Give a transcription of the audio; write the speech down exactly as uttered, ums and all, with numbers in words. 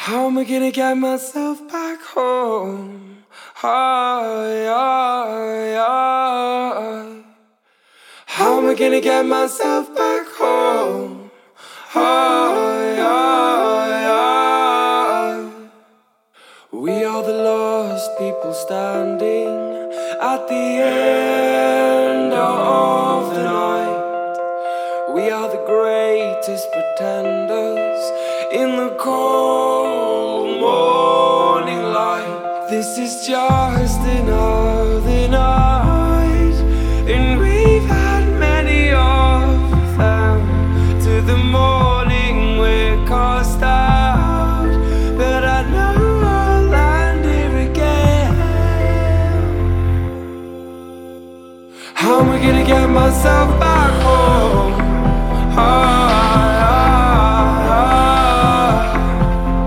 How am I gonna get myself back home? Hi, hi, hi. How am I gonna get myself back home? Hi, hi, hi. We are the lost people standing at the end of the night. We are the greatest pretenders in the cold morning light. This is just another night, and we've had many of them. To the morning we're cast out, but I know I'll land here again. How am I gonna get myself back?